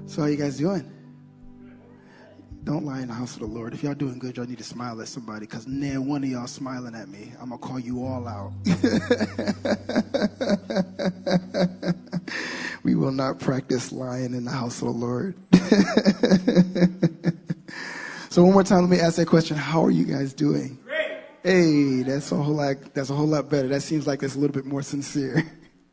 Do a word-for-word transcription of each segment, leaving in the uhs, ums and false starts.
So how you guys doing? Don't lie in the house of the Lord. If y'all doing good, y'all need to smile at somebody, because now one of y'all smiling at me, I'm going to call you all out. We will not practice lying in the house of the Lord. So one more time, let me ask that question. How are you guys doing? Great. Hey, that's a whole lot, that's a whole lot better. That seems like it's a little bit more sincere.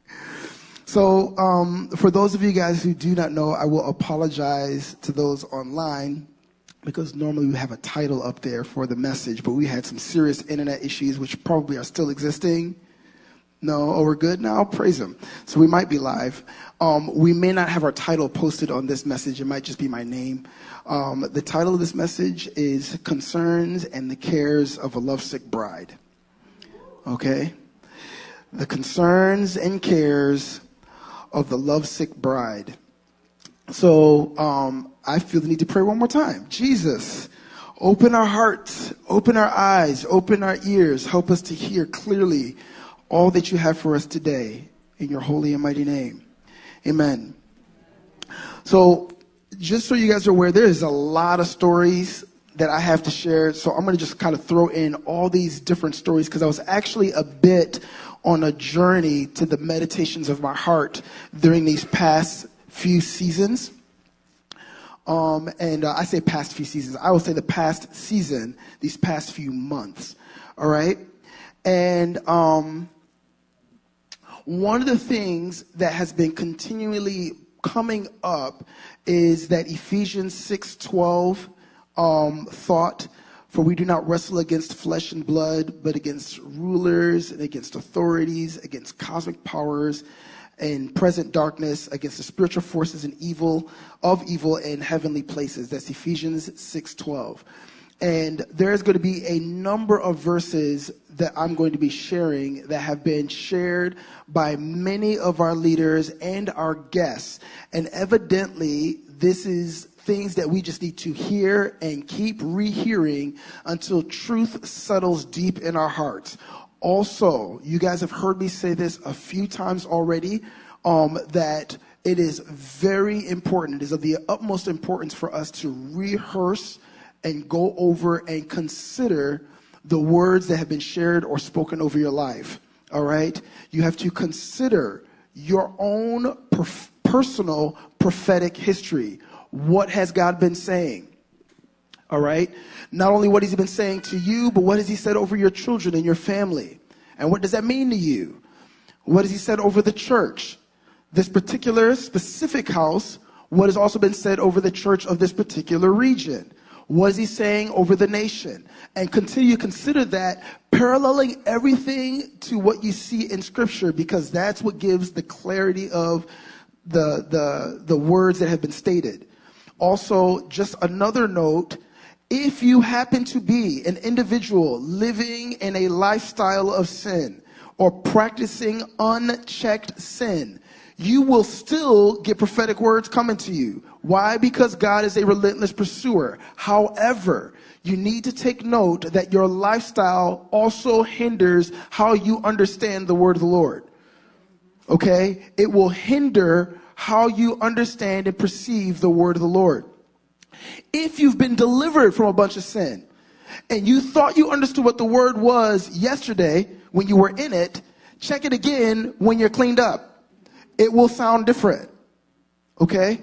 So um, for those of you guys who do not know, I will apologize to those online, because normally we have a title up there for the message, but we had some serious internet issues which probably are still existing. No, oh, we're good now? Praise him. So we might be live. Um, we may not have our title posted on this message. It might just be my name. Um, the title of this message is Concerns and the Cares of a Lovesick Bride. Okay? The concerns and cares of the lovesick bride. So um, I feel the need to pray one more time. Jesus, open our hearts, open our eyes, open our ears. Help us to hear clearly all that you have for us today. In your holy and mighty name. Amen. So just so you guys are aware, there is a lot of stories that I have to share. So I'm going to just kind of throw in all these different stories, because I was actually a bit on a journey to the meditations of my heart during these past few seasons. Um, and uh, I say past few seasons. I will say the past season, these past few months. All right. And um, one of the things that has been continually coming up is that Ephesians six twelve um, thought, for we do not wrestle against flesh and blood, but against rulers and against authorities, against cosmic powers and present darkness, against the spiritual forces in evil, of evil in heavenly places. That's Ephesians six twelve. And there's going to be a number of verses that I'm going to be sharing that have been shared by many of our leaders and our guests. And evidently, this is things that we just need to hear and keep rehearing until truth settles deep in our hearts. Also, you guys have heard me say this a few times already, um, that it is very important. It is of the utmost importance for us to rehearse and go over and consider the words that have been shared or spoken over your life. All right? You have to consider your own perf- personal prophetic history. What has God been saying? All right? Not only what has he been saying to you, but what has he said over your children and your family? And what does that mean to you? What has he said over the church? This particular specific house, what has also been said over the church of this particular region? What is he saying over the nation? And continue to consider that, paralleling everything to what you see in Scripture, because that's what gives the clarity of the, the, the words that have been stated. Also, just another note, if you happen to be an individual living in a lifestyle of sin or practicing unchecked sin, you will still get prophetic words coming to you. Why? Because God is a relentless pursuer. However, you need to take note that your lifestyle also hinders how you understand the word of the Lord. Okay? It will hinder how you understand and perceive the word of the Lord. If you've been delivered from a bunch of sin and you thought you understood what the word was yesterday when you were in it, check it again when you're cleaned up. It will sound different. Okay?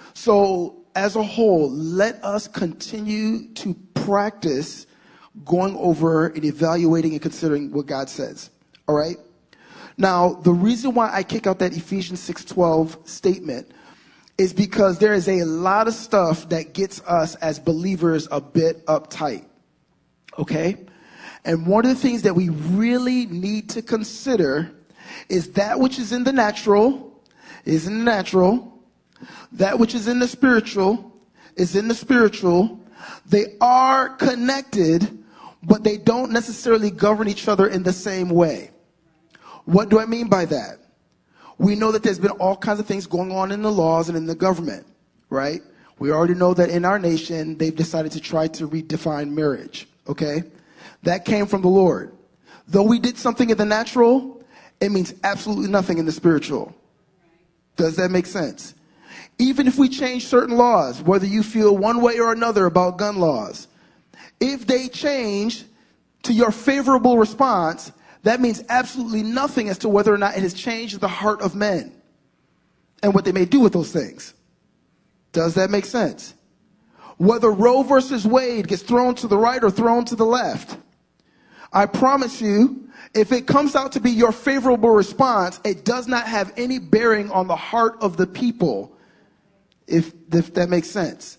So as a whole, let us continue to practice going over and evaluating and considering what God says. All right? Now, the reason why I kick out that Ephesians six twelve statement is because there is a lot of stuff that gets us as believers a bit uptight. Okay? And one of the things that we really need to consider is that which is in the natural is in the natural. That which is in the spiritual is in the spiritual. They are connected, but they don't necessarily govern each other in the same way. What do I mean by that? We know that there's been all kinds of things going on in the laws and in the government, right? We already know that in our nation, they've decided to try to redefine marriage, okay? That came from the Lord. Though we did something in the natural, it means absolutely nothing in the spiritual. Does that make sense? Even if we change certain laws, whether you feel one way or another about gun laws, if they change to your favorable response, that means absolutely nothing as to whether or not it has changed the heart of men and what they may do with those things. Does that make sense? Whether Roe versus Wade gets thrown to the right or thrown to the left, I promise you, if it comes out to be your favorable response, it does not have any bearing on the heart of the people, if, if that makes sense.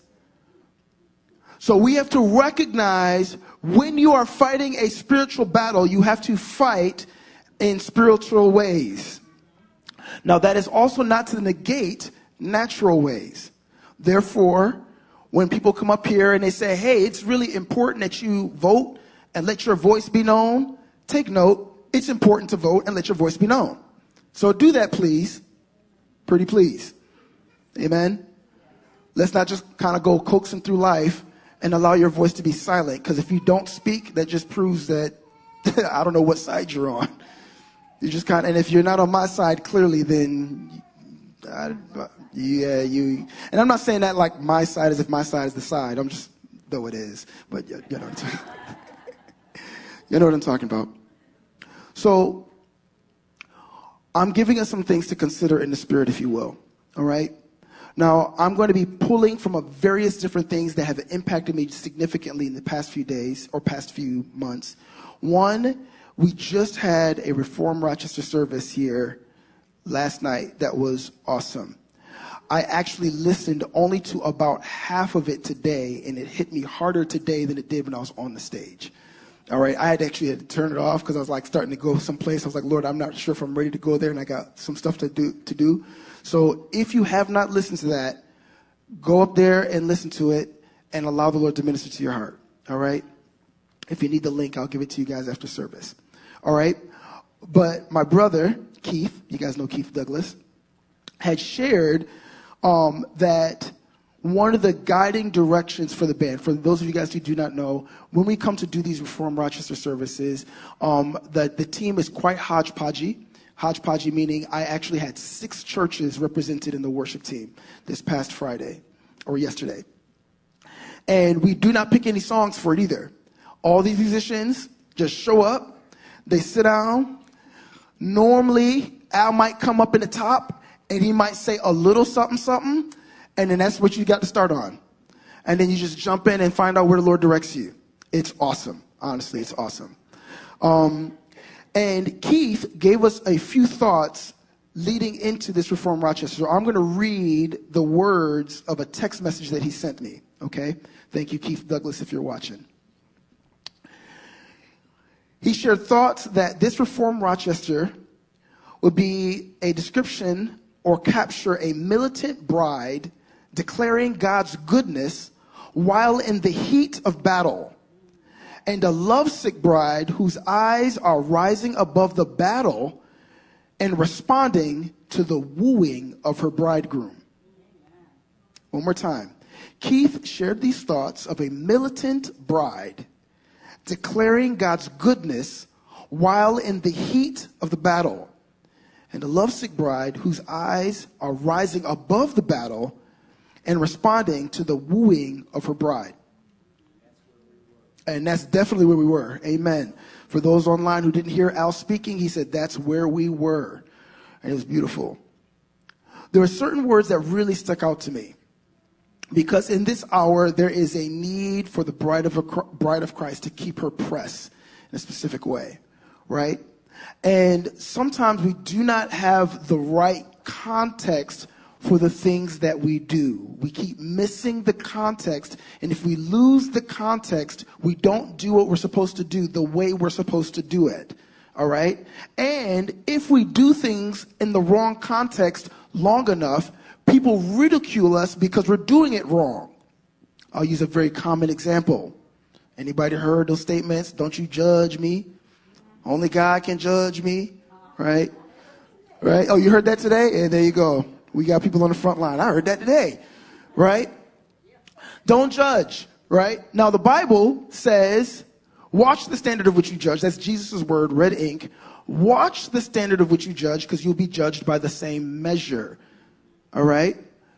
So we have to recognize when you are fighting a spiritual battle, you have to fight in spiritual ways. Now, that is also not to negate natural ways. Therefore, when people come up here and they say, hey, it's really important that you vote and let your voice be known, take note, it's important to vote and let your voice be known. So do that, please. Pretty please. Amen. Let's not just kind of go coaxing through life and allow your voice to be silent. Because if you don't speak, that just proves that I don't know what side you're on. You just kind of, and if you're not on my side, clearly, then I, yeah, you. And I'm not saying that like my side is if my side is the side. I'm just, though it is. But you, you know what I'm talking You know what I'm talking about. So I'm giving us some things to consider in the spirit, if you will. All right. Now, I'm going to be pulling from a various different things that have impacted me significantly in the past few days or past few months. One, we just had a Reform Rochester service here last night that was awesome. I actually listened only to about half of it today, and it hit me harder today than it did when I was on the stage. All right, I had actually had to turn it off because I was like starting to go someplace. I was like, Lord, I'm not sure if I'm ready to go there, and I got some stuff to do. To do. So if you have not listened to that, go up there and listen to it and allow the Lord to minister to your heart. All right? If you need the link, I'll give it to you guys after service. All right? But my brother, Keith, you guys know Keith Douglas, had shared um, that one of the guiding directions for the band, for those of you guys who do not know, when we come to do these Reform Rochester services, um, the, the team is quite hodgepodgey. Hodgepodgey meaning I actually had six churches represented in the worship team this past Friday or yesterday. And we do not pick any songs for it either. All these musicians just show up. They sit down. Normally, Al might come up in the top and he might say a little something, something. And then that's what you got to start on. And then you just jump in and find out where the Lord directs you. It's awesome. Honestly, it's awesome. Um, and Keith gave us a few thoughts leading into this Reform Rochester. So I'm going to read the words of a text message that he sent me. Okay? Thank you, Keith Douglas, if you're watching. He shared thoughts that this Reform Rochester would be a description or capture a militant bride declaring God's goodness while in the heat of battle, and a lovesick bride whose eyes are rising above the battle and responding to the wooing of her bridegroom. One more time. Keith shared these thoughts of a militant bride declaring God's goodness while in the heat of the battle, and a lovesick bride whose eyes are rising above the battle and responding to the wooing of her bride. And that's definitely where we were. Amen. For those online who didn't hear Al speaking, he said that's where we were. And it was beautiful. There are certain words that really stuck out to me. Because in this hour, there is a need for the bride of, a, bride of Christ to keep her press in a specific way. Right? And sometimes we do not have the right context for the things that we do. We keep missing the context. And if we lose the context, we don't do what we're supposed to do the way we're supposed to do it. All right? And if we do things in the wrong context long enough, people ridicule us because we're doing it wrong. I'll use a very common example. Anybody heard those statements? Don't you judge me. Only God can judge me. Right? Right? Oh, you heard that today? And there you go. We got people on the front line. I heard that today. Right? Don't judge. Right? Now, the Bible says, watch the standard of which you judge. That's Jesus' word, red ink. Watch the standard of which you judge, because you'll be judged by the same measure. All right?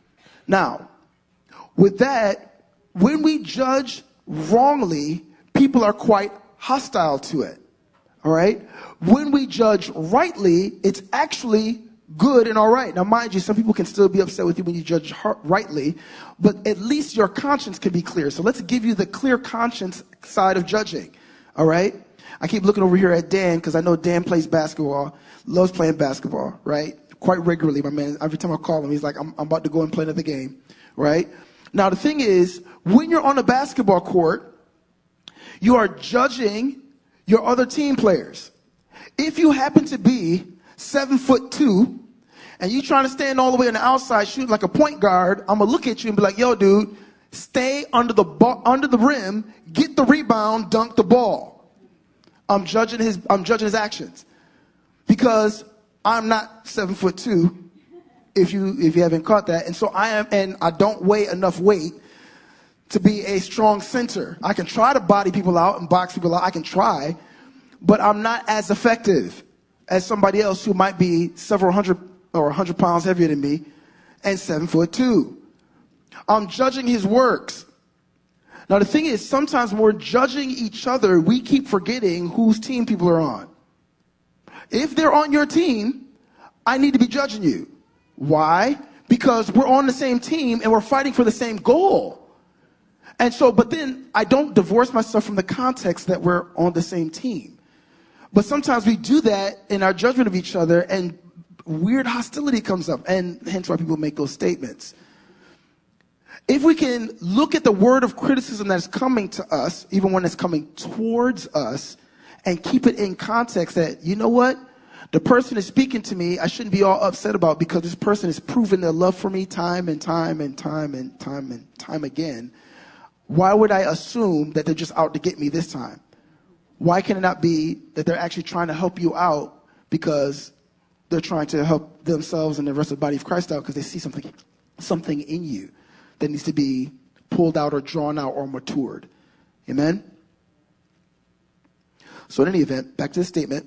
Now, with that, when we judge wrongly, people are quite hostile to it. All right? When we judge rightly, it's actually good and all right. Now, mind you, some people can still be upset with you when you judge rightly, but at least your conscience can be clear. So let's give you the clear conscience side of judging. All right? I keep looking over here at Dan because I know Dan plays basketball, loves playing basketball, right? Quite regularly, my man. Every time I call him, he's like, I'm, I'm about to go and play another game, right? Now, the thing is, when you're on a basketball court, you are judging your other team players. If you happen to be seven foot two and you trying to stand all the way on the outside shooting like a point guard, I'm going to look at you and be like, yo, dude, stay under the ball, under the rim, get the rebound, dunk the ball. I'm judging his, I'm judging his actions because I'm not seven foot two. If you, if you haven't caught that. And so I am, and I don't weigh enough weight to be a strong center. I can try to body people out and box people out. I can try, but I'm not as effective as somebody else who might be several hundred or a hundred pounds heavier than me and seven foot two. I'm judging his works. Now, the thing is, sometimes when we're judging each other, we keep forgetting whose team people are on. If they're on your team, I need to be judging you. Why? Because we're on the same team and we're fighting for the same goal. And so, but then I don't divorce myself from the context that we're on the same team. But sometimes we do that in our judgment of each other and weird hostility comes up, and hence why people make those statements. If we can look at the word of criticism that's coming to us, even when it's coming towards us, and keep it in context that, you know what? The person is speaking to me, I shouldn't be all upset about because this person has proven their love for me time and time and time and time and time again. Why would I assume that they're just out to get me this time? Why can it not be that they're actually trying to help you out because they're trying to help themselves and the rest of the body of Christ out because they see something, something in you that needs to be pulled out or drawn out or matured. Amen? So in any event, back to the statement.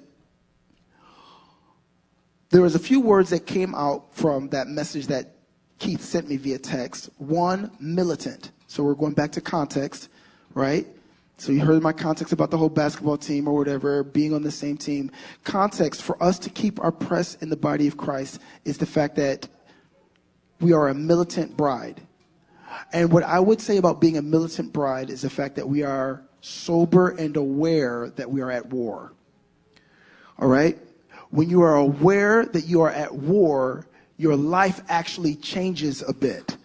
There was a few words that came out from that message that Keith sent me via text. One, militant. So we're going back to context, right? So you heard my context about the whole basketball team or whatever, being on the same team. Context for us to keep our press in the body of Christ is the fact that we are a militant bride. And what I would say about being a militant bride is the fact that we are sober and aware that we are at war. All right? When you are aware that you are at war, your life actually changes a bit.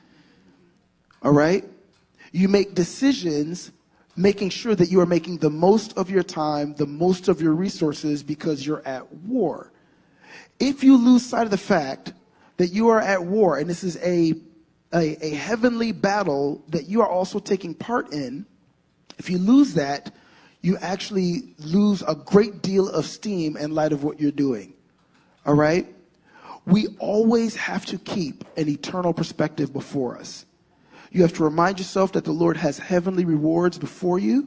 All right? You make decisions making sure that you are making the most of your time, the most of your resources because you're at war. If you lose sight of the fact that you are at war, and this is a, a, a heavenly battle that you are also taking part in, if you lose that, you actually lose a great deal of steam in light of what you're doing. All right? We always have to keep an eternal perspective before us. You have to remind yourself that the Lord has heavenly rewards before you.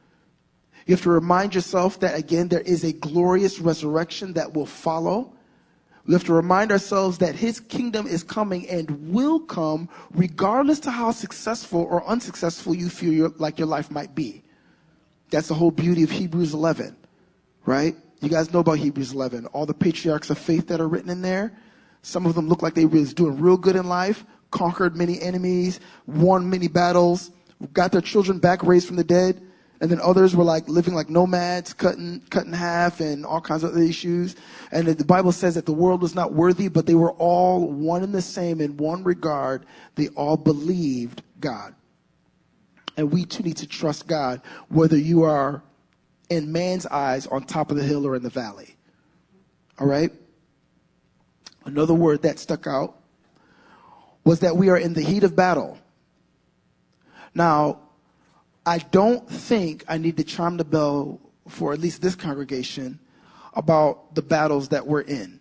You have to remind yourself that, again, there is a glorious resurrection that will follow. We have to remind ourselves that his kingdom is coming and will come regardless to how successful or unsuccessful you feel your, like your life might be. That's the whole beauty of Hebrews eleven, right? You guys know about Hebrews eleven. All the patriarchs of faith that are written in there. Some of them look like they was doing real good in life, conquered many enemies, won many battles, got their children back raised from the dead. And then others were like living like nomads, cut in, cut in half and all kinds of other issues. And the Bible says that the world was not worthy, but they were all one and the same in one regard. They all believed God. And we too need to trust God, whether you are in man's eyes on top of the hill or in the valley. All right? Another word that stuck out was that we are in the heat of battle. Now, I don't think I need to chime the bell for at least this congregation about the battles that we're in.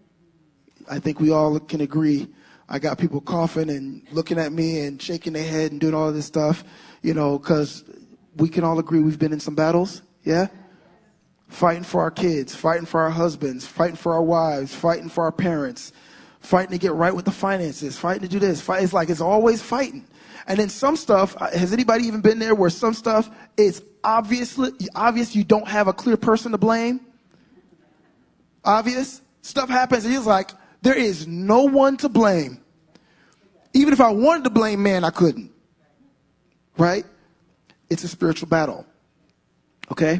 I think we all can agree. I got people coughing and looking at me and shaking their head and doing all this stuff, you know, because we can all agree we've been in some battles, yeah? Fighting for our kids, fighting for our husbands, fighting for our wives, fighting for our parents, fighting to get right with the finances, fighting to do this. Fight, it's like it's always fighting. And then some stuff, has anybody even been there where some stuff is obviously obvious you don't have a clear person to blame? Obvious. Stuff happens and you're like, there is no one to blame. Even if I wanted to blame man, I couldn't. Right? It's a spiritual battle. Okay?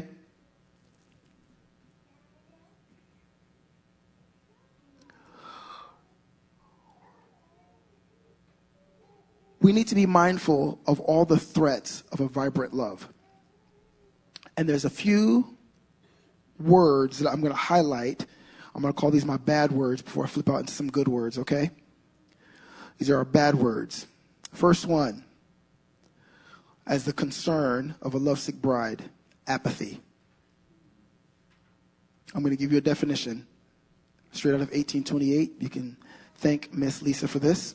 We need to be mindful of all the threats of a vibrant love. And there's a few words that I'm going to highlight. I'm going to call these my bad words before I flip out into some good words, okay? These are our bad words. First one, as the concern of a lovesick bride, apathy. I'm going to give you a definition straight out of eighteen twenty-eight. You can thank Miss Lisa for this.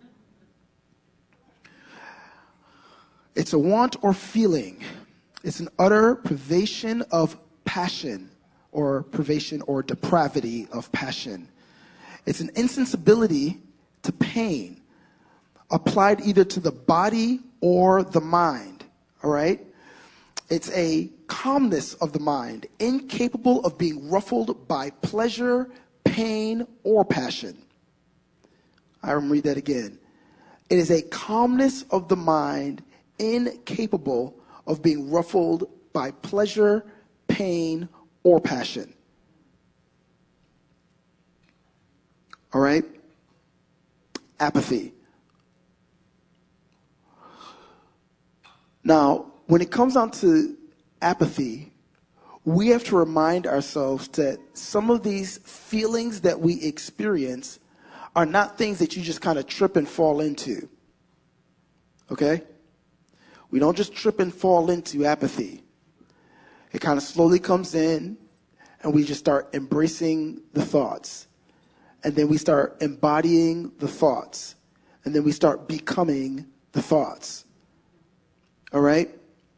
It's a want or feeling. It's an utter privation of passion, or privation or depravity of passion. It's an insensibility to pain, applied either to the body or the mind. All right? It's a calmness of the mind, incapable of being ruffled by pleasure, pain, or passion. I will read that again. It is a calmness of the mind, incapable of being ruffled by pleasure, pain, or passion. All right? Apathy. Now, when it comes down to apathy, we have to remind ourselves that some of these feelings that we experience are not things that you just kind of trip and fall into. Okay? We don't just trip and fall into apathy. It kind of slowly comes in, and we just start embracing the thoughts. And then we start embodying the thoughts. And then we start becoming the thoughts. All right?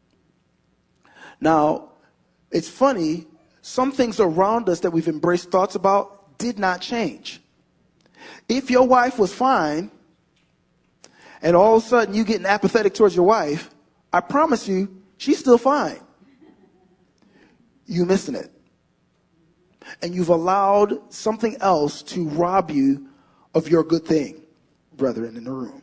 Now, it's funny, some things around us that we've embraced thoughts about did not change. If your wife was fine, and all of a sudden you getting apathetic towards your wife, I promise you, she's still fine. You're missing it. And you've allowed something else to rob you of your good thing, brethren in the room.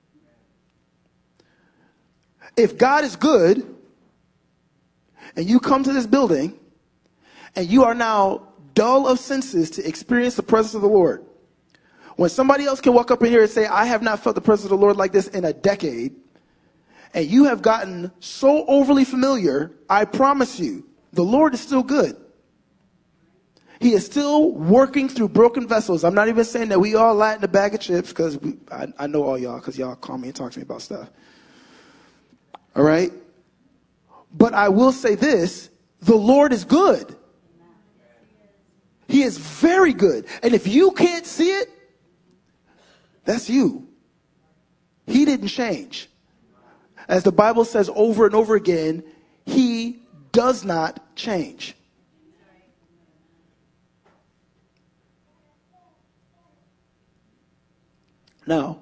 If God is good, and you come to this building, and you are now dull of senses to experience the presence of the Lord, when somebody else can walk up in here and say, I have not felt the presence of the Lord like this in a decade, and you have gotten so overly familiar, I promise you, the Lord is still good. He is still working through broken vessels. I'm not even saying that we all lie in a bag of chips, because I, I know all y'all, because y'all call me and talk to me about stuff. All right? But I will say this, the Lord is good. He is very good. And if you can't see it, that's you. He didn't change. As the Bible says over and over again, he does not change. Now,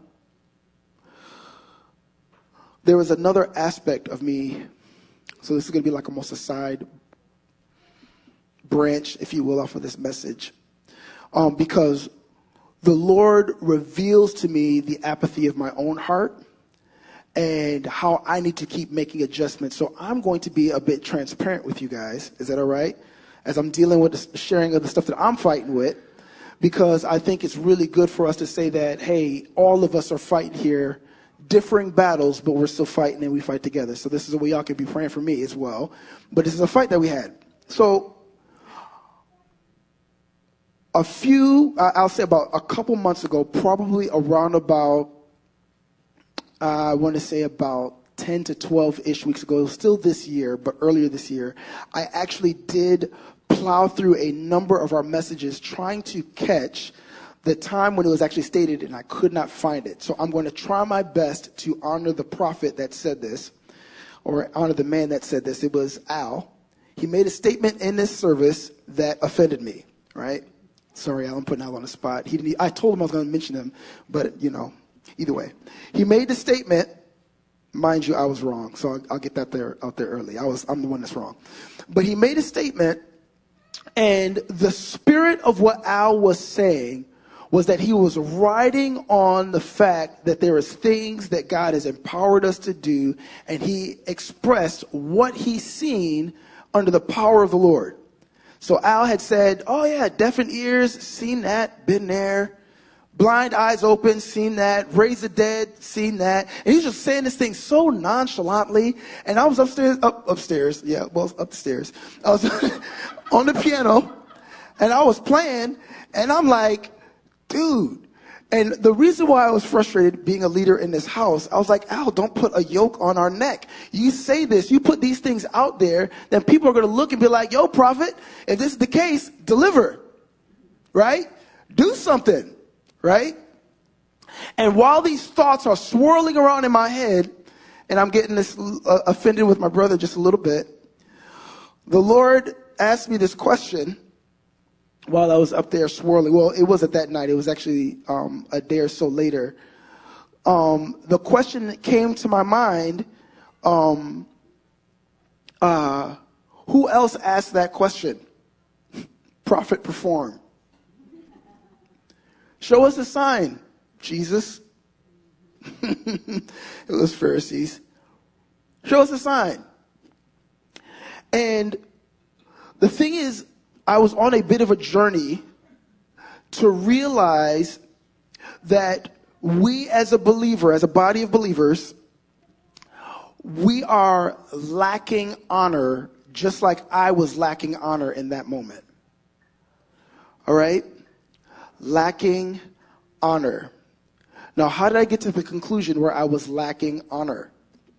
there was another aspect of me. So this is going to be like almost a side branch, if you will, off of this message. Um, because the Lord reveals to me the apathy of my own heart and how I need to keep making adjustments. So I'm going to be a bit transparent with you guys. Is that all right? As I'm dealing with the sharing of the stuff that I'm fighting with, because I think it's really good for us to say that, hey, all of us are fighting here, differing battles, but we're still fighting and we fight together. So this is a way y'all can be praying for me as well. But this is a fight that we had. So a few, I'll say about a couple months ago, probably around about, uh, I want to say about ten to twelve-ish weeks ago, still this year, but earlier this year, I actually did plow through a number of our messages trying to catch the time when it was actually stated, and I could not find it. So I'm going to try my best to honor the prophet that said this, or honor the man that said this. It was Al. He made a statement in this service that offended me, right? Sorry, Al, I'm putting Al on the spot. He didn't, I told him I was going to mention him, but, you know, either way. He made the statement, mind you, I was wrong, so I'll, I'll get that there out there early. I was, I'm the one that's wrong. But he made a statement, and the spirit of what Al was saying was that he was riding on the fact that there is things that God has empowered us to do, and he expressed what he's seen under the power of the Lord. So Al had said, oh yeah, deaf in ears, seen that, been there. Blind eyes open, seen that. Raise the dead, seen that. And he's just saying this thing so nonchalantly. And I was upstairs, up, upstairs, yeah, well, upstairs. I was on the piano, and I was playing, and I'm like, dude. And the reason why I was frustrated being a leader in this house, I was like, Al, don't put a yoke on our neck. You say this, you put these things out there, then people are going to look and be like, yo, prophet, if this is the case, deliver, right? Do something, right? And while these thoughts are swirling around in my head, and I'm getting this uh, offended with my brother just a little bit, the Lord asked me this question while I was up there swirling. Well, it wasn't that night. It was actually um, a day or so later. Um, the question that came to my mind, um, uh, who else asked that question? Prophet, perform. Show us a sign. Jesus. It was Pharisees. Show us a sign. And the thing is, I was on a bit of a journey to realize that we as a believer, as a body of believers, we are lacking honor just like I was lacking honor in that moment. All right? Lacking honor. Now, how did I get to the conclusion where I was lacking honor?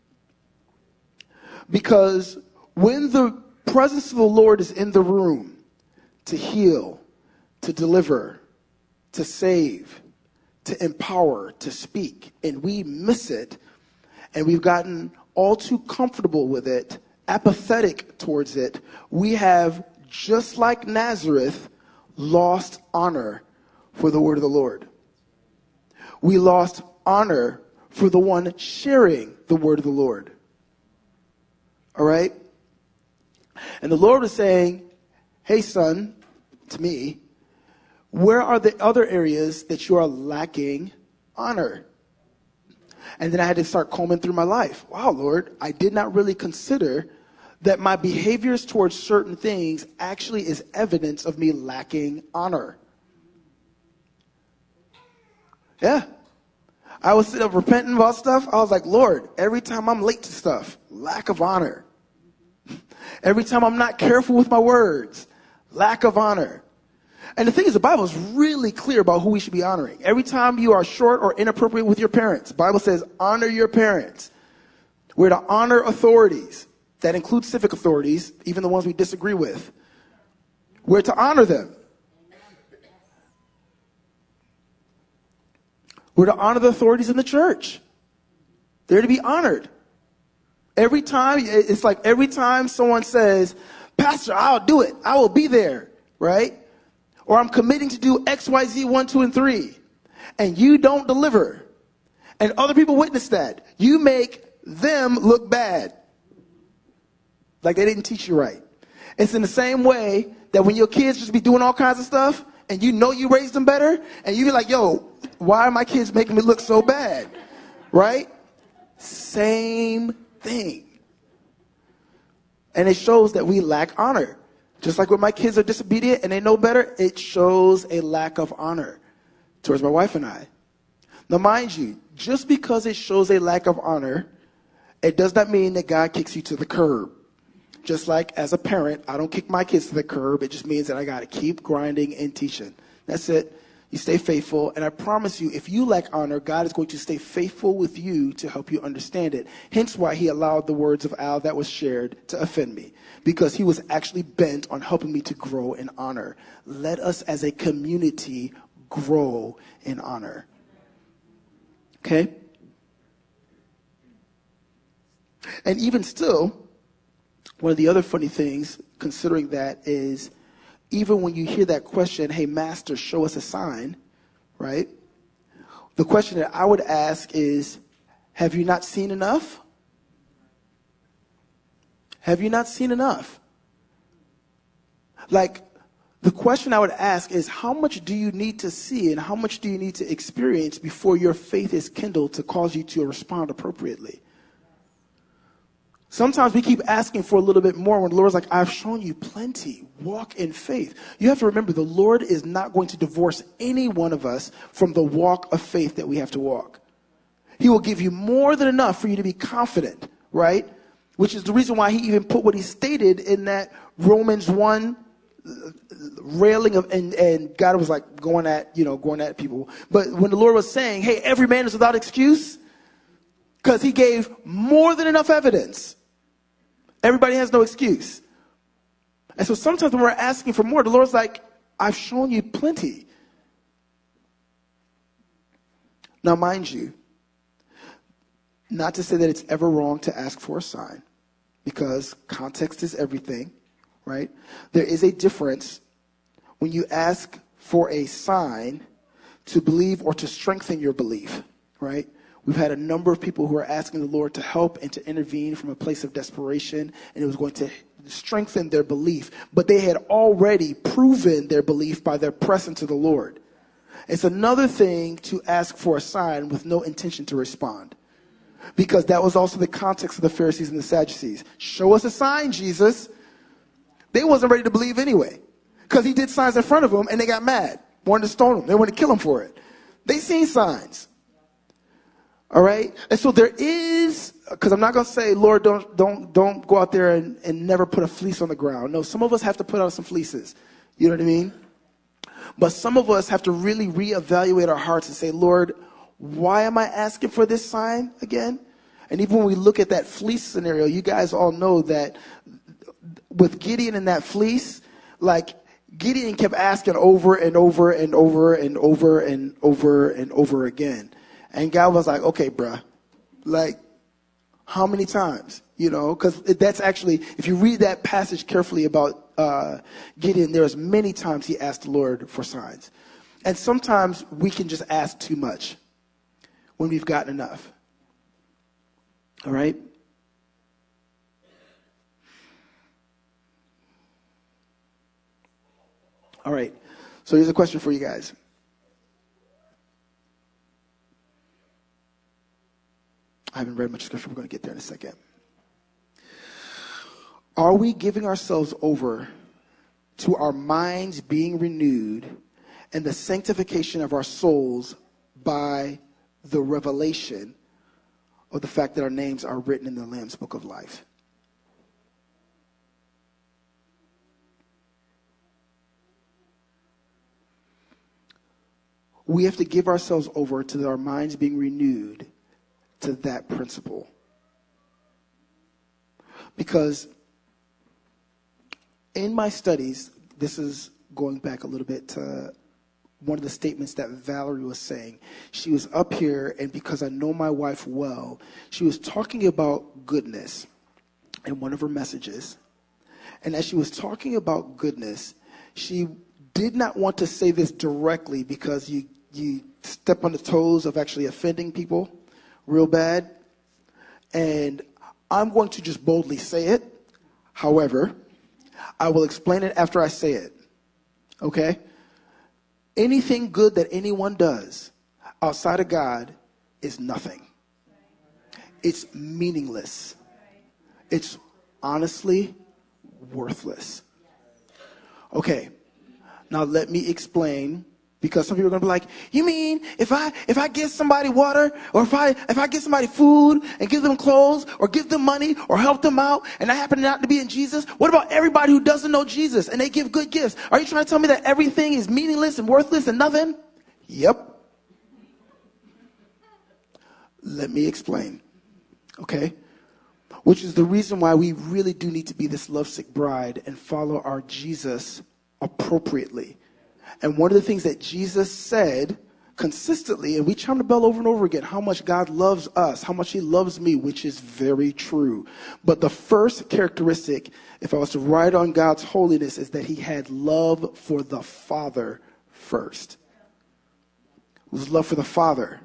Because when the presence of the Lord is in the room, to heal, to deliver, to save, to empower, to speak, and we miss it, and we've gotten all too comfortable with it, apathetic towards it, we have, just like Nazareth, lost honor for the word of the Lord. We lost honor for the one sharing the word of the Lord. All right? And the Lord was saying, hey, son, to me, where are the other areas that you are lacking honor? And then I had to start combing through my life. Wow, Lord, I did not really consider that my behaviors towards certain things actually is evidence of me lacking honor. Yeah. I was sitting up repenting about stuff. I was like, Lord, every time I'm late to stuff, lack of honor. Every time I'm not careful with my words, lack of honor. And the thing is, the Bible is really clear about who we should be honoring. Every time you are short or inappropriate with your parents, the Bible says, honor your parents. We're to honor authorities. That includes civic authorities, even the ones we disagree with. We're to honor them. We're to honor the authorities in the church. They're to be honored. Every time, it's like every time someone says, Pastor, I'll do it. I will be there, right? Or I'm committing to do X, Y, Z, one, two, and three. And you don't deliver. And other people witness that. You make them look bad. Like they didn't teach you right. It's in the same way that when your kids just be doing all kinds of stuff and you know you raised them better and you be like, yo, why are my kids making me look so bad? Right? Same thing. And it shows that we lack honor. Just like when my kids are disobedient and they know better, it shows a lack of honor towards my wife and I. Now, mind you, just because it shows a lack of honor, it does not mean that God kicks you to the curb. Just like as a parent, I don't kick my kids to the curb. It just means that I got to keep grinding and teaching. That's it. You stay faithful. And I promise you, if you lack honor, God is going to stay faithful with you to help you understand it. Hence why he allowed the words of Al that was shared to offend me. Because he was actually bent on helping me to grow in honor. Let us as a community grow in honor. Okay? And even still, one of the other funny things, considering that, is even when you hear that question, hey, master, show us a sign, right? The question that I would ask is, have you not seen enough? Have you not seen enough? Like, the question I would ask is, how much do you need to see and how much do you need to experience before your faith is kindled to cause you to respond appropriately? Sometimes we keep asking for a little bit more when the Lord's like, I've shown you plenty. Walk in faith. You have to remember, the Lord is not going to divorce any one of us from the walk of faith that we have to walk. He will give you more than enough for you to be confident, right? Which is the reason why he even put what he stated in that Romans one railing of, and, and God was like going at, you know, going at people. But when the Lord was saying, hey, every man is without excuse, because he gave more than enough evidence. Everybody has no excuse. And so sometimes when we're asking for more, the Lord's like, I've shown you plenty. Now, mind you, not to say that it's ever wrong to ask for a sign, because context is everything, right? There is a difference when you ask for a sign to believe or to strengthen your belief, right? We've had a number of people who are asking the Lord to help and to intervene from a place of desperation, and it was going to strengthen their belief. But they had already proven their belief by their press into the Lord. It's another thing to ask for a sign with no intention to respond, because that was also the context of the Pharisees and the Sadducees. Show us a sign, Jesus. They wasn't ready to believe anyway, because he did signs in front of them, and they got mad, wanted to stone him. They wanted to kill him for it. They seen signs. All right. And so there is, because I'm not going to say, Lord, don't, don't, don't go out there and, and never put a fleece on the ground. No, some of us have to put out some fleeces. You know what I mean? But some of us have to really reevaluate our hearts and say, Lord, why am I asking for this sign again? And even when we look at that fleece scenario, you guys all know that with Gideon and that fleece, like Gideon kept asking over and over and over and over and over and over again. And God was like, okay, bruh, like, how many times? You know, because that's actually, if you read that passage carefully about uh, Gideon, there's many times he asked the Lord for signs. And sometimes we can just ask too much when we've gotten enough. All right? All right. So here's a question for you guys. I haven't read much scripture. We're going to get there in a second. Are we giving ourselves over to our minds being renewed and the sanctification of our souls by the revelation of the fact that our names are written in the Lamb's Book of Life? We have to give ourselves over to our minds being renewed to that principle. Because in my studies, this is going back a little bit to one of the statements that Valerie was saying. She was up here, and because I know my wife well, she was talking about goodness in one of her messages. And as she was talking about goodness, she did not want to say this directly because you, you step on the toes of actually offending people real bad. And I'm going to just boldly say it. However, I will explain it after I say it. Okay? Anything good that anyone does outside of God is nothing. It's meaningless. It's honestly worthless. Okay. Now let me explain, because some people are going to be like, you mean if I if I give somebody water, or if I if I give somebody food and give them clothes or give them money or help them out, and I happen not to be in Jesus, what about everybody who doesn't know Jesus and they give good gifts? Are you trying to tell me that everything is meaningless and worthless and nothing? Yep. Let me explain. Okay? Which is the reason why we really do need to be this lovesick bride and follow our Jesus appropriately. And one of the things that Jesus said, consistently, and we chime the bell over and over again, how much God loves us, how much he loves me, which is very true. But the first characteristic, if I was to write on God's holiness, is that he had love for the Father first. It was love for the Father.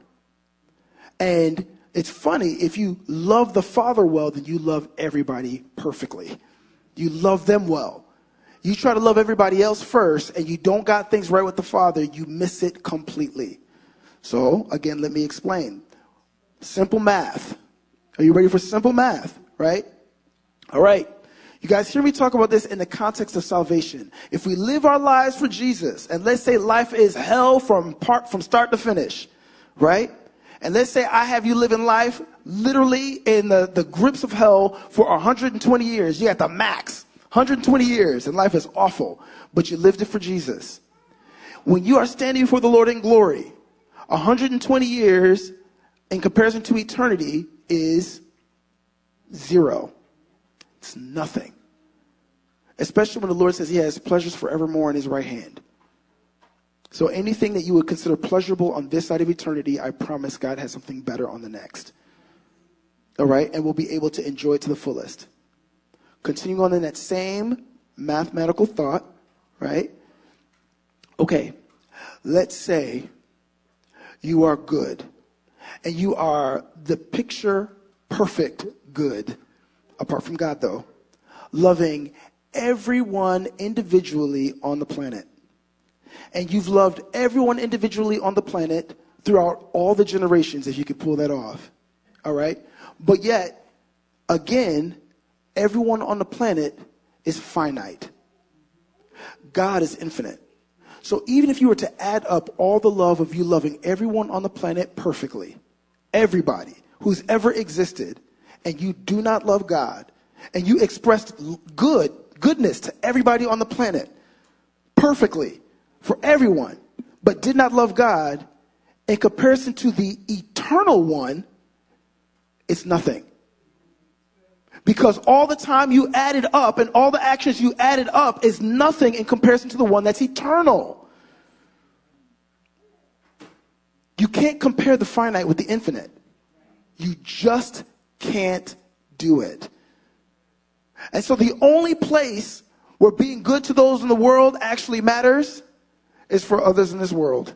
And it's funny, if you love the Father well, then you love everybody perfectly. You love them well. You try to love everybody else first, and you don't got things right with the Father, you miss it completely. So, again, let me explain. Simple math. Are you ready for simple math, right? All right. You guys hear me talk about this in the context of salvation. If we live our lives for Jesus, and let's say life is hell from part from start to finish, right? And let's say I have you living life literally in the, the grips of hell for one hundred twenty years. You got the max. one hundred twenty years, and life is awful, but you lived it for Jesus. When you are standing before the Lord in glory, one hundred twenty years in comparison to eternity is zero. It's nothing. Especially when the Lord says he has pleasures forevermore in his right hand. So anything that you would consider pleasurable on this side of eternity, I promise God has something better on the next. All right? And we'll be able to enjoy it to the fullest. Continuing on in that same mathematical thought, right? Okay, let's say you are good, and you are the picture perfect good, apart from God though, loving everyone individually on the planet. And you've loved everyone individually on the planet throughout all the generations, if you could pull that off, all right? But yet, again, everyone on the planet is finite. God is infinite. So even if you were to add up all the love of you loving everyone on the planet perfectly, everybody who's ever existed, and you do not love God, and you expressed good, goodness to everybody on the planet perfectly for everyone, but did not love God, in comparison to the eternal one, it's nothing. Because all the time you added up and all the actions you added up is nothing in comparison to the one that's eternal. You can't compare the finite with the infinite. You just can't do it. And so the only place where being good to those in the world actually matters is for others in this world.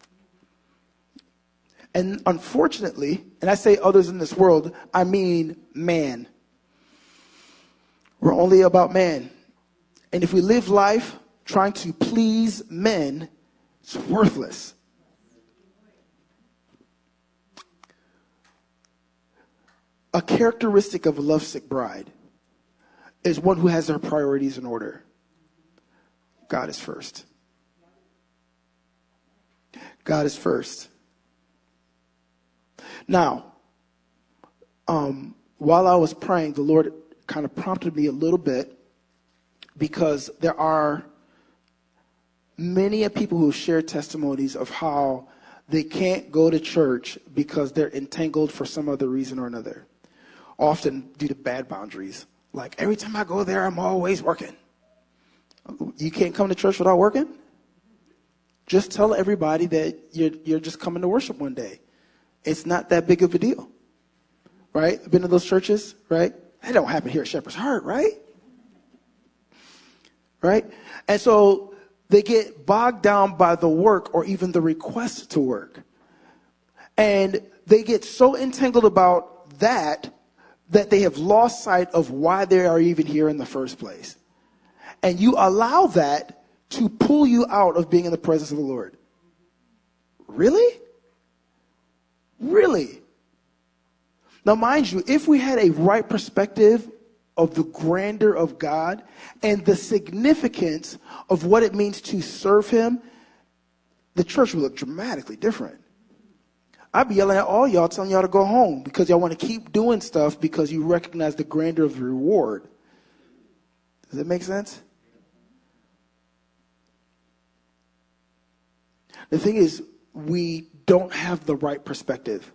And unfortunately, and I say others in this world, I mean man. We're only about man. And if we live life trying to please men, it's worthless. A characteristic of a lovesick bride is one who has their priorities in order. God is first. God is first. Now, um, while I was praying, the Lord kind of prompted me a little bit, because there are many people who share testimonies of how they can't go to church because they're entangled for some other reason or another. Often due to bad boundaries. Like, every time I go there, I'm always working. You can't come to church without working? Just tell everybody that you're, you're just coming to worship one day. It's not that big of a deal. Right? Been to those churches, right? That don't happen here at Shepherd's Heart, right? Right? And so they get bogged down by the work or even the request to work. And they get so entangled about that that they have lost sight of why they are even here in the first place. And you allow that to pull you out of being in the presence of the Lord. Really? Really? Now, mind you, if we had a right perspective of the grandeur of God and the significance of what it means to serve him, the church would look dramatically different. I'd be yelling at all y'all, telling y'all to go home because y'all want to keep doing stuff because you recognize the grandeur of the reward. Does that make sense? The thing is, we don't have the right perspective.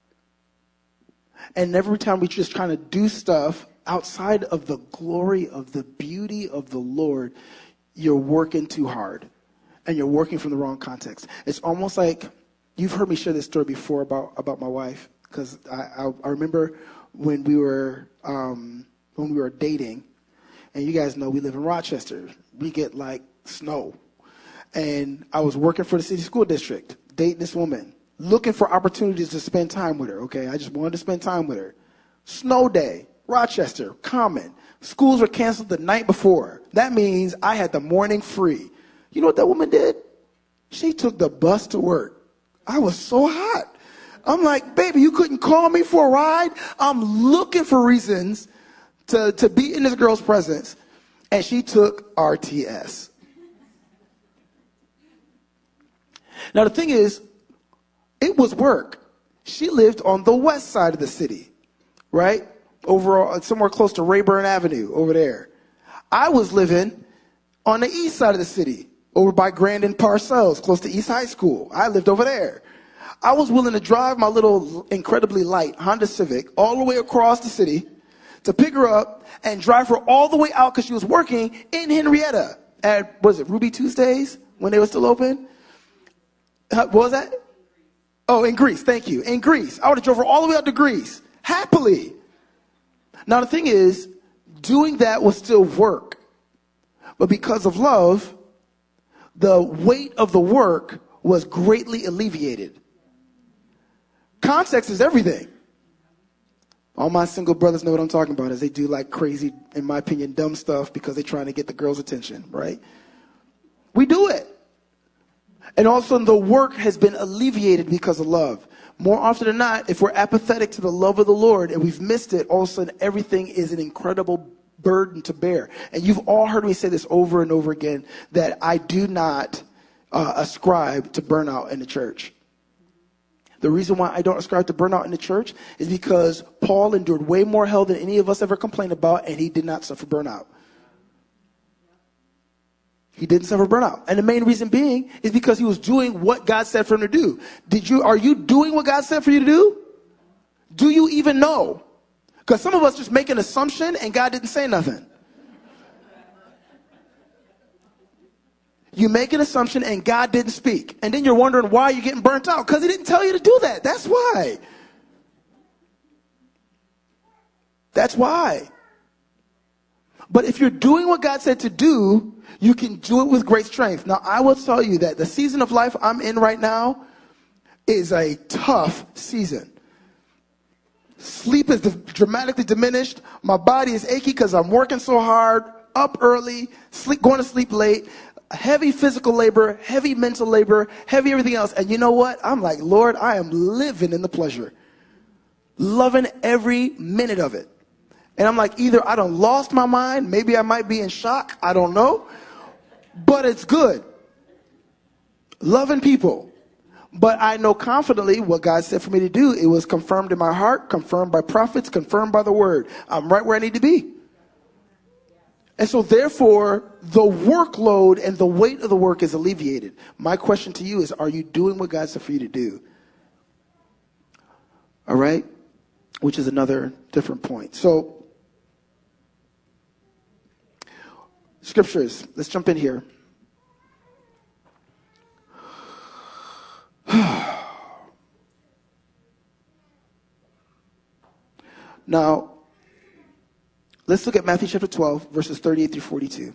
And every time we just trying to do stuff outside of the glory of the beauty of the Lord, you're working too hard and you're working from the wrong context. It's almost like You've heard me share this story before about, about my wife, because I, I, I remember when we were um, when we were dating, and you guys know we live in Rochester. We get like snow. And I was working for the city school district, dating this woman, looking for opportunities to spend time with her, okay? I just wanted to spend time with her. Snow day, Rochester, common. Schools were canceled the night before. That means I had the morning free. You know what that woman did? She took the bus to work. I was so hot. I'm like, baby, you couldn't call me for a ride? I'm looking for reasons to, to be in this girl's presence. And she took R T S. Now, the thing is, it was work. She lived on the west side of the city, right? Over somewhere close to Rayburn Avenue over there. I was living on the east side of the city, over by Grandin Parcells, close to East High School. I lived over there. I was willing to drive my little incredibly light Honda Civic all the way across the city to pick her up and drive her all the way out because she was working in Henrietta at, was it Ruby Tuesdays when they were still open? What was that? Oh, in Greece. Thank you. In Greece. I would have drove her all the way out to Greece. Happily. Now, the thing is, doing that was still work. But because of love, the weight of the work was greatly alleviated. Context is everything. All my single brothers know what I'm talking about as they do like crazy, in my opinion, dumb stuff because they're trying to get the girl's attention, right? We do it. And all of a sudden, the work has been alleviated because of love. More often than not, if we're apathetic to the love of the Lord and we've missed it, all of a sudden, everything is an incredible burden to bear. And you've all heard me say this over and over again, that I do not uh, ascribe to burnout in the church. The reason why I don't ascribe to burnout in the church is because Paul endured way more hell than any of us ever complained about, and he did not suffer burnout. He didn't suffer burnout. And the main reason being is because he was doing what God said for him to do. Did you, are you doing what God said for you to do? Do you even know? Because some of us just make an assumption and God didn't say nothing. You make an assumption and God didn't speak. And then you're wondering why you're getting burnt out. Because he didn't tell you to do that. That's why. That's why. But if you're doing what God said to do, you can do it with great strength. Now, I will tell you that the season of life I'm in right now is a tough season. Sleep is dramatically diminished. My body is achy because I'm working so hard, up early, sleep, going to sleep late, heavy physical labor, heavy mental labor, heavy everything else. And you know what? I'm like, Lord, I am living in the pleasure, loving every minute of it. And I'm like, either I done lost my mind, maybe I might be in shock, I don't know, but it's good. Loving people. But I know confidently what God said for me to do. It was confirmed in my heart, confirmed by prophets, confirmed by the word. I'm right where I need to be. And so therefore, the workload and the weight of the work is alleviated. My question to you is, are you doing what God said for you to do? All right? Which is another different point. So, scriptures. Let's jump in here. Now, let's look at Matthew chapter twelve, verses thirty-eight through forty-two.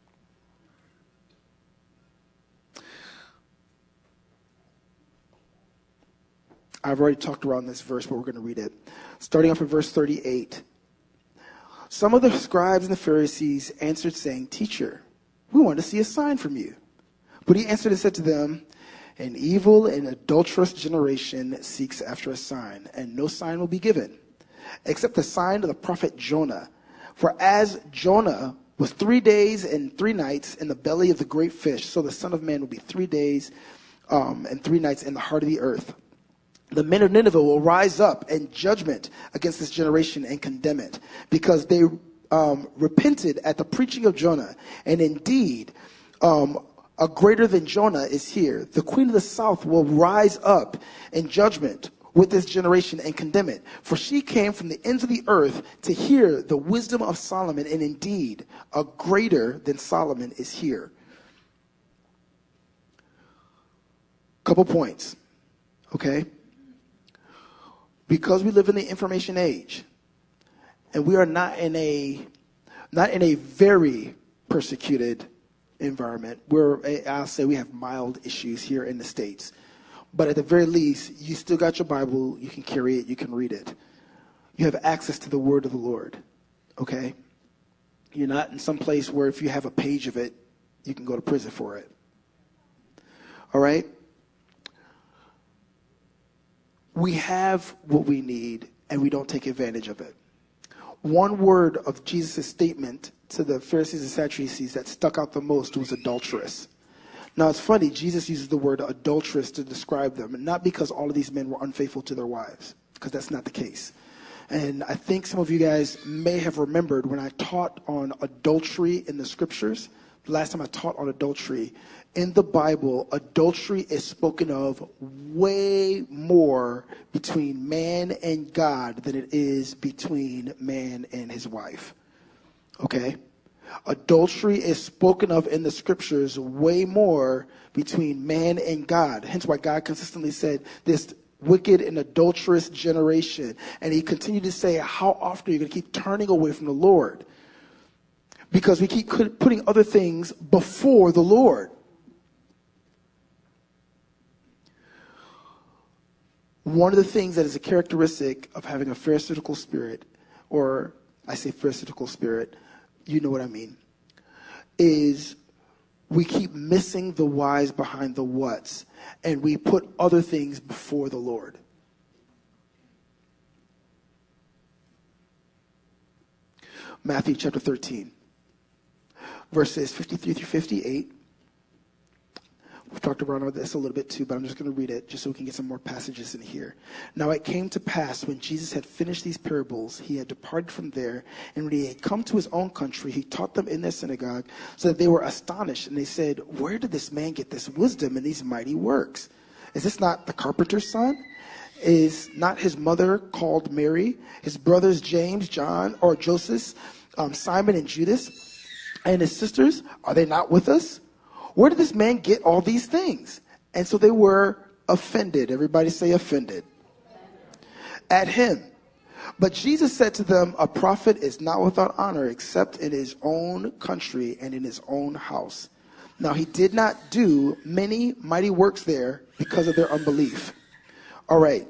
I've already talked around this verse, but we're going to read it. Starting off in verse thirty-eight. Some of the scribes and the Pharisees answered, saying, Teacher, we want to see a sign from you. But he answered and said to them, An evil and adulterous generation seeks after a sign, and no sign will be given, except the sign of the prophet Jonah. For as Jonah was three days and three nights in the belly of the great fish, so the Son of Man will be three days um, and three nights in the heart of the earth. The men of Nineveh will rise up in judgment against this generation and condemn it, because they um, repented at the preaching of Jonah. And indeed, um, a greater than Jonah is here. The queen of the south will rise up in judgment with this generation and condemn it. For she came from the ends of the earth to hear the wisdom of Solomon, and indeed, a greater than Solomon is here. Couple points. Okay? Because we live in the information age, and we are not in a not in a very persecuted environment. We're, I'll say we have mild issues here in the States. But at the very least, you still got your Bible, you can carry it, you can read it. You have access to the word of the Lord, okay? You're not in some place where if you have a page of it, you can go to prison for it. All right? We have what we need, and we don't take advantage of it. One word of Jesus' statement to the Pharisees and Sadducees that stuck out the most was adulterous. Now, it's funny, Jesus uses the word adulterous to describe them, and not because all of these men were unfaithful to their wives, because that's not the case. And I think some of you guys may have remembered when I taught on adultery in the scriptures, the last time I taught on adultery, in the Bible, adultery is spoken of way more between man and God than it is between man and his wife. Okay? Adultery is spoken of in the scriptures way more between man and God. Hence why God consistently said this wicked and adulterous generation. And he continued to say, how often are you going to keep turning away from the Lord? Because we keep putting other things before the Lord. One of the things that is a characteristic of having a pharisaical spirit, or I say pharisaical spirit, you know what I mean, is we keep missing the whys behind the whats, and we put other things before the Lord. Matthew chapter thirteen, verses fifty-three through fifty-eight. We've talked about this a little bit too, but I'm just going to read it just so we can get some more passages in here. Now it came to pass when Jesus had finished these parables, he had departed from there, and when he had come to his own country, he taught them in their synagogue, so that they were astonished, and they said, where did this man get this wisdom and these mighty works? Is this not the carpenter's son? Is not his mother called Mary? His brothers James, John, or Joseph, um, Simon, and Judas, and his sisters, are they not with us? Where did this man get all these things? And so they were offended. Everybody say offended. At him. But Jesus said to them, a prophet is not without honor except in his own country and in his own house. Now he did not do many mighty works there because of their unbelief. All right.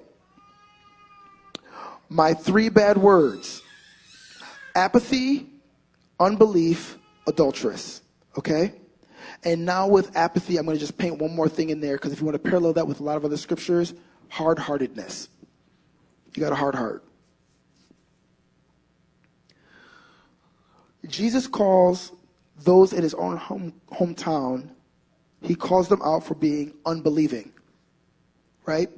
My three bad words. Apathy, unbelief, adulterous. Okay? And now with apathy, I'm going to just paint one more thing in there, because if you want to parallel that with a lot of other scriptures, hard-heartedness. You got a hard heart. Jesus calls those in his own home, hometown, he calls them out for being unbelieving. Right?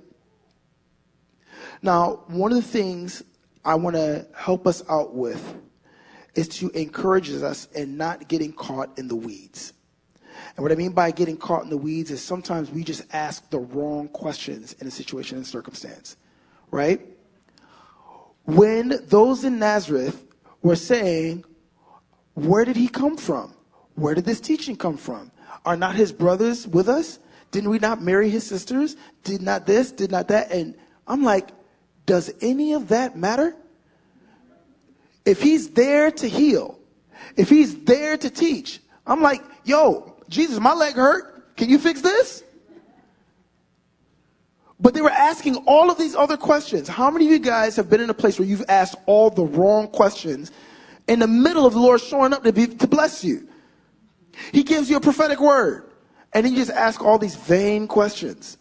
Now, one of the things I want to help us out with is to encourage us in not getting caught in the weeds. And what I mean by getting caught in the weeds is sometimes we just ask the wrong questions in a situation and circumstance, right? When those in Nazareth were saying, where did he come from? Where did this teaching come from? Are not his brothers with us? Didn't we not marry his sisters? Did not this, did not that? And I'm like, does any of that matter? If he's there to heal, if he's there to teach, I'm like, yo, Jesus, my leg hurt. Can you fix this? But they were asking all of these other questions. How many of you guys have been in a place where you've asked all the wrong questions in the middle of the Lord showing up to, be, to bless you? He gives you a prophetic word, and then you just ask all these vain questions.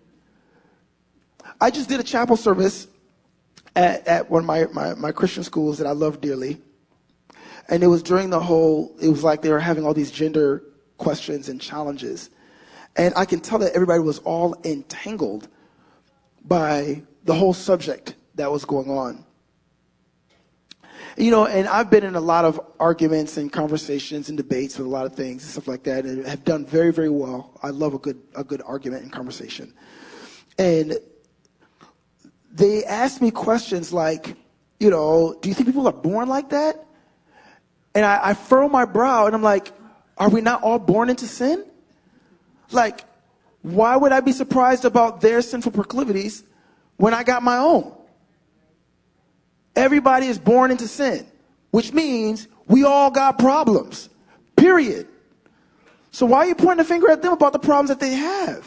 I just did a chapel service at, at one of my, my, my Christian schools that I love dearly. And it was during the whole, it was like they were having all these gender questions and challenges. And I can tell that everybody was all entangled by the whole subject that was going on. You know, and I've been in a lot of arguments and conversations and debates with a lot of things and stuff like that, and have done very, very well. I love a good a good argument and conversation. And they asked me questions like, you know, do you think people are born like that? And I, I furrow my brow and I'm like, are we not all born into sin? Like, Why would I be surprised about their sinful proclivities when I got my own? Everybody is born into sin, which means we all got problems, period. So why are you pointing a finger at them about the problems that they have?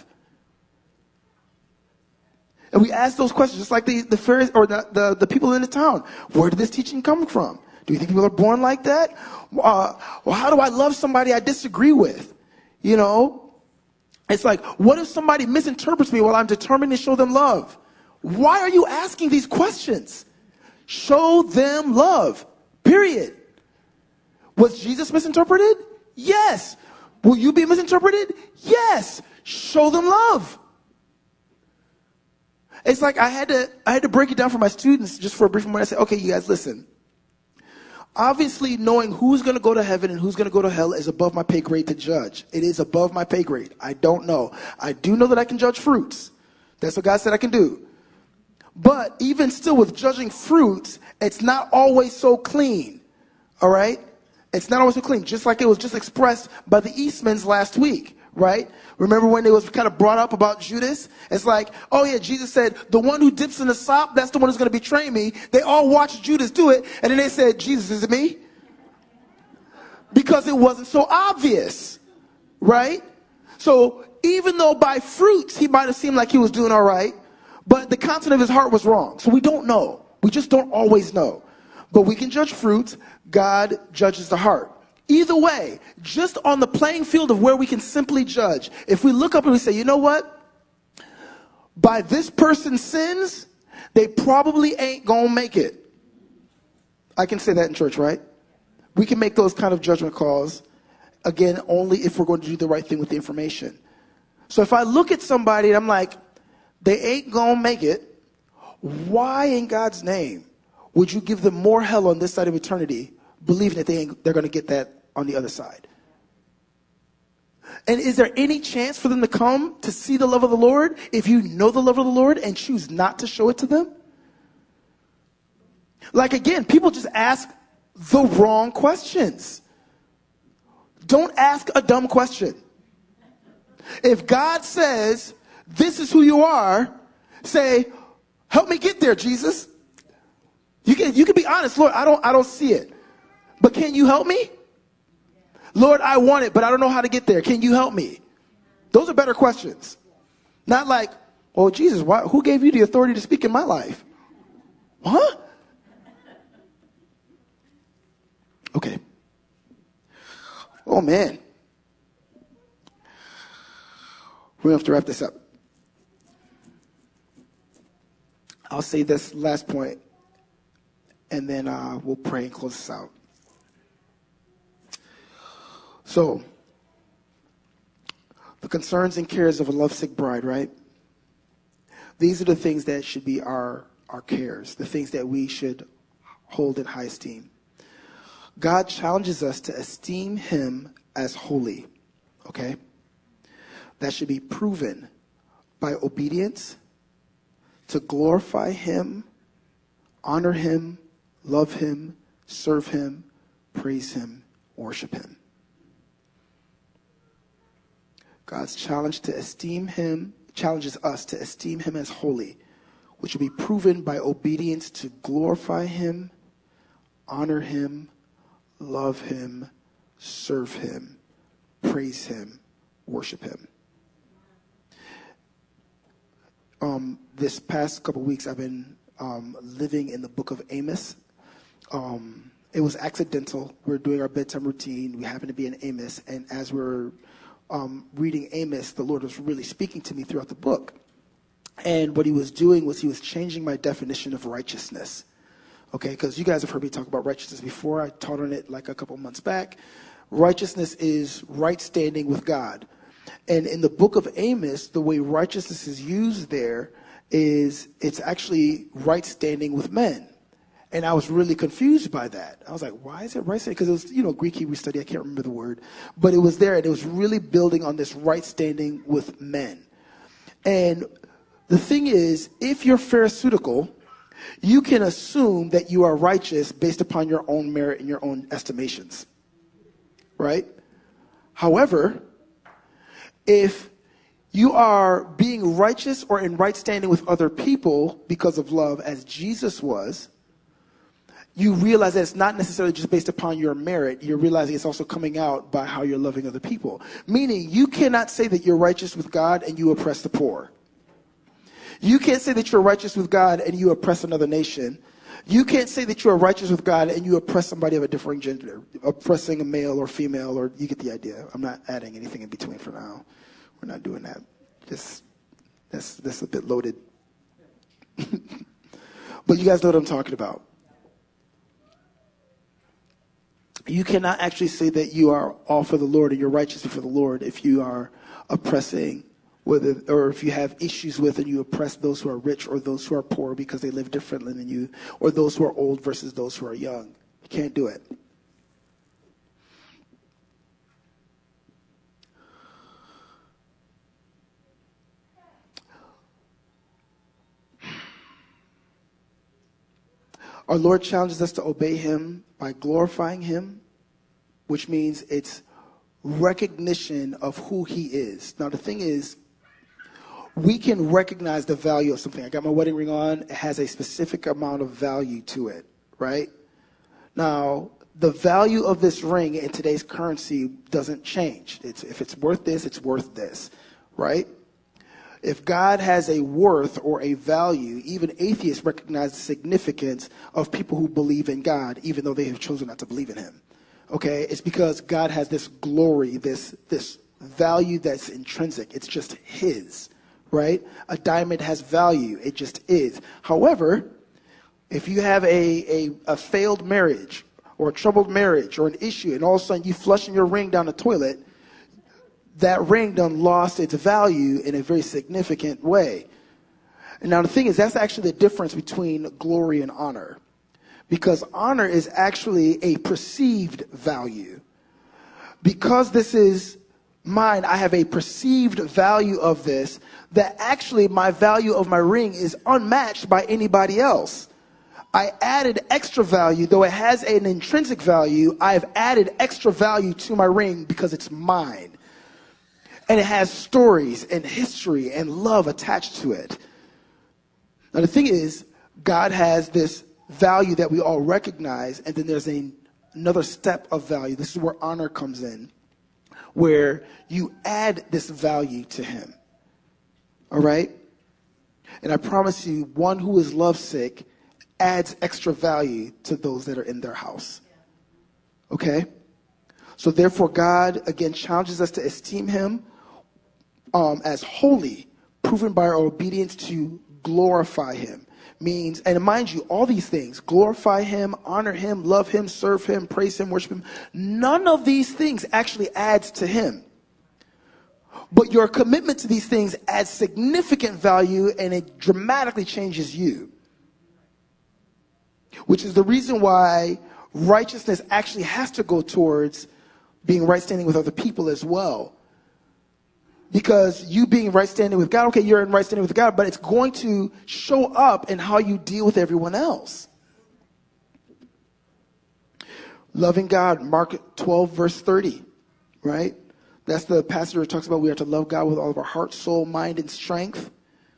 And we ask those questions just like the, the Pharisees or the, the, the people in the town. Where did this teaching come from? Do you think people are born like that? Uh, well, how do I love somebody I disagree with? You know, it's like, what if somebody misinterprets me while I'm determined to show them love? Why are you asking these questions? Show them love, period. Was Jesus misinterpreted? Yes. Will you be misinterpreted? Yes. Show them love. It's like I had to I had to break it down for my students just for a brief moment. I said, okay, you guys, listen. Obviously, knowing who's going to go to heaven and who's going to go to hell is above my pay grade to judge. It is above my pay grade. I don't know. I do know that I can judge fruits. That's what God said I can do. But even still with judging fruits, it's not always so clean. All right? It's not always so clean. Just like it was just expressed by the Eastmans last week. Right? Remember when it was kind of brought up about Judas? It's like, oh yeah, Jesus said, the one who dips in the sop, that's the one who's going to betray me. They all watched Judas do it. And then they said, Jesus, is it me? Because it wasn't so obvious. Right? So even though by fruits, he might have seemed like he was doing all right, but the content of his heart was wrong. So we don't know. We just don't always know. But we can judge fruits. God judges the heart. Either way, just on the playing field of where we can simply judge, if we look up and we say, you know what? By this person's sins, they probably ain't gonna make it. I can say that in church, right? We can make those kind of judgment calls, again, only if we're going to do the right thing with the information. So if I look at somebody and I'm like, they ain't gonna make it, why in God's name would you give them more hell on this side of eternity, believing that they ain't, they're going to get that on the other side? And is there any chance for them to come to see the love of the Lord if you know the love of the Lord and choose not to show it to them? Like, again, people just ask the wrong questions. Don't ask a dumb question. If God says, this is who you are, say, help me get there, Jesus. You can, you can be honest, Lord, I don't, I don't see it. But can you help me? Lord, I want it, but I don't know how to get there. Can you help me? Those are better questions. Not like, oh, Jesus, why, who gave you the authority to speak in my life? Huh? Okay. Oh, man. We're going to have to wrap this up. I'll say this last point, and then uh, we'll pray and close this out. So, the concerns and cares of a lovesick bride, right? These are the things that should be our, our cares, the things that we should hold in high esteem. God challenges us to esteem him as holy, okay? That should be proven by obedience, to glorify him, honor him, love him, serve him, praise him, worship him. God's challenge to esteem him, challenges us to esteem him as holy, which will be proven by obedience to glorify him, honor him, love him, serve him, praise him, worship him. Um, this past couple weeks, I've been um, living in the book of Amos. Um, it was accidental. We're doing our bedtime routine. We happened to be in Amos, and as we're um, reading Amos, the Lord was really speaking to me throughout the book. And what he was doing was he was changing my definition of righteousness. Okay, because you guys have heard me talk about righteousness before. I taught on it like a couple months back. Righteousness is right standing with God. And in the book of Amos, the way righteousness is used there is it's actually right standing with men. And I was really confused by that. I was like, why is it right standing? Because it was, you know, Greek Hebrew study. I can't remember the word. But it was there, and it was really building on this right standing with men. And the thing is, if you're pharisaical, you can assume that you are righteous based upon your own merit and your own estimations. Right? However, if you are being righteous or in right standing with other people because of love, as Jesus was, you realize that it's not necessarily just based upon your merit. You're realizing it's also coming out by how you're loving other people. Meaning, you cannot say that you're righteous with God and you oppress the poor. You can't say that you're righteous with God and you oppress another nation. You can't say that you are righteous with God and you oppress somebody of a different gender, oppressing a male or female, or you get the idea. I'm not adding anything in between for now. We're not doing that. Just that's that's a bit loaded. But you guys know what I'm talking about. You cannot actually say that you are all for the Lord and you're righteous before the Lord if you are oppressing, whether, or if you have issues with and you oppress those who are rich or those who are poor because they live differently than you, or those who are old versus those who are young. You can't do it. Our Lord challenges us to obey him by glorifying him, which means it's recognition of who he is. Now, the thing is, we can recognize the value of something. I got my wedding ring on. It has a specific amount of value to it, right? Now, the value of this ring in today's currency doesn't change. It's, if it's worth this, it's worth this, right? If God has a worth or a value, even atheists recognize the significance of people who believe in God, even though they have chosen not to believe in him. Okay? It's because God has this glory, this, this value that's intrinsic. It's just his, right? A diamond has value. It just is. However, if you have a, a, a failed marriage or a troubled marriage or an issue, and all of a sudden you flushing your ring down the toilet, that ring done lost its value in a very significant way. And now the thing is, that's actually the difference between glory and honor. Because honor is actually a perceived value. Because this is mine, I have a perceived value of this, that actually my value of my ring is unmatched by anybody else. I added extra value, though it has an intrinsic value, I have added extra value to my ring because it's mine. And it has stories and history and love attached to it. Now the thing is, God has this value that we all recognize, and then there's a, another step of value. This is where honor comes in, where you add this value to him. All right? And I promise you, one who is lovesick adds extra value to those that are in their house. Okay? So therefore, God, again, challenges us to esteem him um, as holy, proven by our obedience to glorify him. Means, and mind you, all these things, glorify him, honor him, love him, serve him, praise him, worship him, none of these things actually adds to him. But your commitment to these things adds significant value, and it dramatically changes you. Which is the reason why righteousness actually has to go towards being right standing with other people as well. Because you being right standing with God, okay, you're in right standing with God, but it's going to show up in how you deal with everyone else. Loving God, Mark twelve, verse thirty, right? That's the passage where it talks about we are to love God with all of our heart, soul, mind, and strength.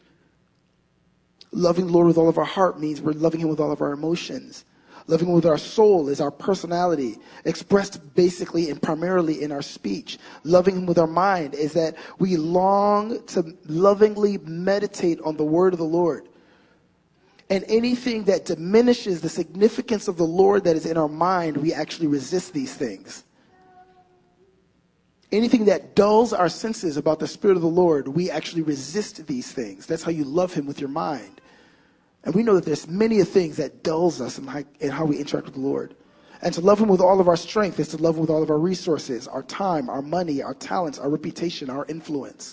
Loving the Lord with all of our heart means we're loving him with all of our emotions. Loving him with our soul is our personality, expressed basically and primarily in our speech. Loving him with our mind is that we long to lovingly meditate on the word of the Lord. And anything that diminishes the significance of the Lord that is in our mind, we actually resist these things. Anything that dulls our senses about the Spirit of the Lord, we actually resist these things. That's how you love him with your mind. And we know that there's many things that dulls us in how, in how we interact with the Lord. And to love him with all of our strength is to love him with all of our resources, our time, our money, our talents, our reputation, our influence.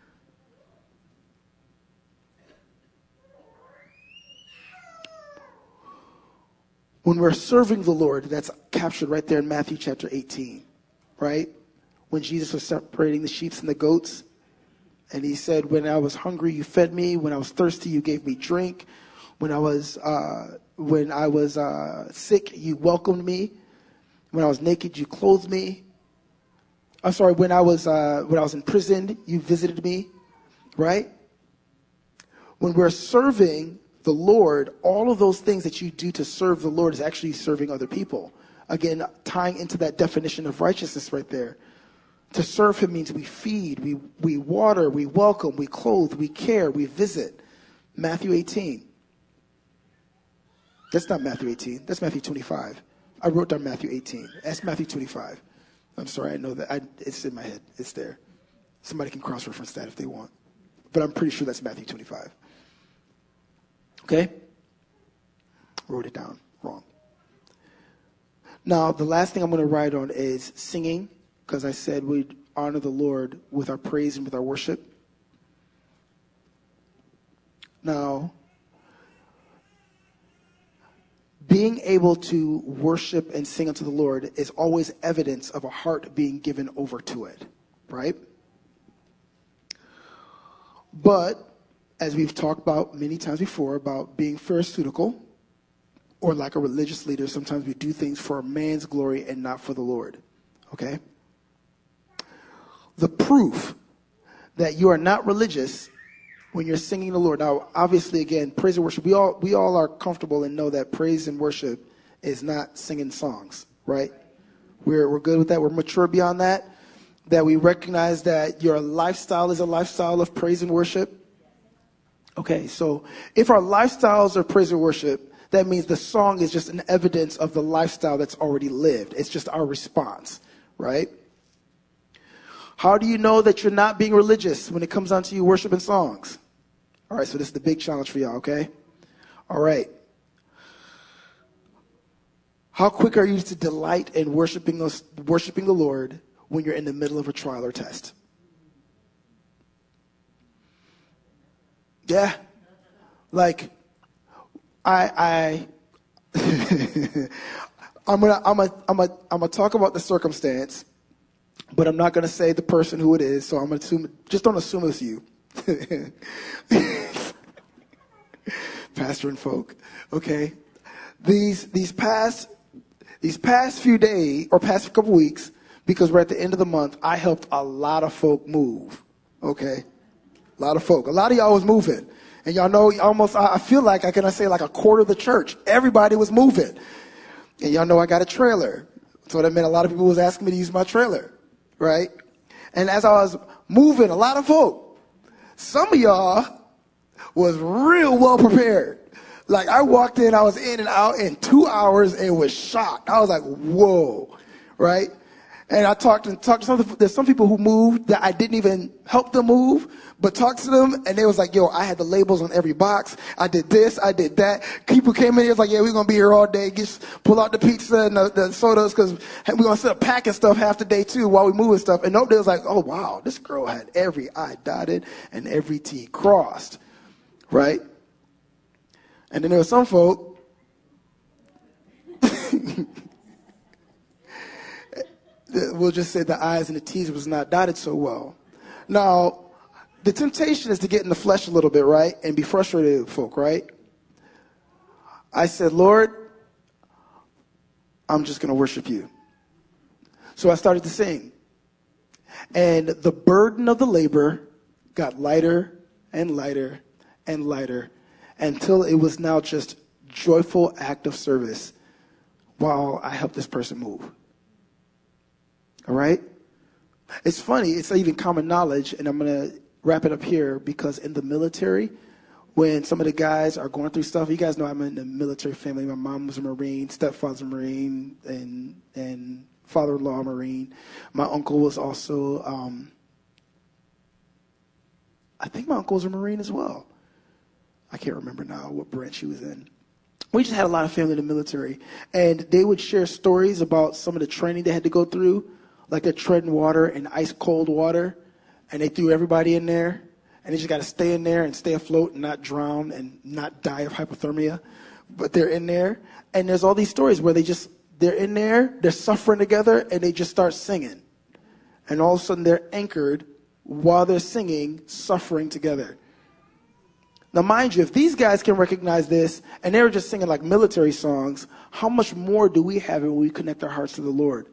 When we're serving the Lord, that's captured right there in Matthew chapter eighteen, right? When Jesus was separating the sheep and the goats, and he said, when I was hungry, you fed me. When I was thirsty, you gave me drink. When I was uh, when I was uh, sick, you welcomed me. When I was naked, you clothed me. I'm sorry. When I was uh, when I was in prison, you visited me. right? When we're serving the Lord, all of those things that you do to serve the Lord is actually serving other people. Again, tying into that definition of righteousness right there. To serve him means we feed, we, we water, we welcome, we clothe, we care, we visit. Matthew eighteen. That's not Matthew eighteen. That's Matthew twenty-five. I wrote down Matthew eighteen. That's Matthew twenty-five. I'm sorry, I know that. I, it's in my head. It's there. Somebody can cross-reference that if they want. But I'm pretty sure that's Matthew twenty-five. Okay? Wrote it down wrong. Now, the last thing I'm going to write on is singing, because I said we'd honor the Lord with our praise and with our worship. Now, being able to worship and sing unto the Lord is always evidence of a heart being given over to it, right? But, as we've talked about many times before, about being pharisaical, or like a religious leader, sometimes we do things for man's glory and not for the Lord, okay? The proof that you are not religious when you're singing the Lord. Now, obviously, again, praise and worship, we all we all are comfortable and know that praise and worship is not singing songs, right? We're we're good with that. We're mature beyond that. That we recognize that your lifestyle is a lifestyle of praise and worship. Okay, so if our lifestyles are praise and worship, that means the song is just an evidence of the lifestyle that's already lived. It's just our response, right? How do you know that you're not being religious when it comes down to you worshiping songs? All right, so this is the big challenge for y'all, okay? All right. How quick are you to delight in worshiping those, worshiping the Lord when you're in the middle of a trial or test? Yeah. Like, I, I, I'm gonna, I'm gonna, I'm gonna, I'm gonna talk about the circumstance, but I'm not gonna say the person who it is. So I'm gonna assume, just don't assume it's you, pastor and folk. Okay, these these past these past few days or past couple weeks, because we're at the end of the month, I helped a lot of folk move. Okay, a lot of folk, a lot of y'all was moving. And y'all know, almost, I feel like, I can I say like a quarter of the church, everybody was moving. And y'all know I got a trailer. So that meant a lot of people was asking me to use my trailer, right? And as I was moving, a lot of folk, some of y'all was real well prepared. Like I walked in, I was in and out in two hours and was shocked. I was like, whoa, right? And I talked and talked to some, there's some people who moved that I didn't even help them move, but talked to them and they was like, yo, I had the labels on every box. I did this, I did that. People came in here, was like, yeah, we're going to be here all day. Just pull out the pizza and the, the sodas because we're going to sit up packing stuff half the day too while we moving stuff. And nobody was like, oh, wow, this girl had every I dotted and every T crossed, right? And then there were some folk we'll just say the I's and the T's was not dotted so well. Now, the temptation is to get in the flesh a little bit, right? And be frustrated with folk, right? I said, Lord, I'm just going to worship you. So I started to sing. And the burden of the labor got lighter and lighter and lighter until it was now just joyful act of service while I helped this person move. All right? It's funny. It's not even common knowledge, and I'm going to wrap it up here because in the military, when some of the guys are going through stuff, you guys know I'm in a military family. My mom was a Marine, stepfather's a Marine, and and father-in-law a Marine. My uncle was also, um, I think my uncle was a Marine as well. I can't remember now what branch he was in. We just had a lot of family in the military, and they would share stories about some of the training they had to go through. Like they're treading water in ice cold water, and they threw everybody in there, and they just got to stay in there and stay afloat and not drown and not die of hypothermia. But they're in there, and there's all these stories where they just, they're in there, they're suffering together, and they just start singing. And all of a sudden they're anchored while they're singing, suffering together. Now, mind you, if these guys can recognize this, and they're just singing like military songs, how much more do we have it when we connect our hearts to the Lord?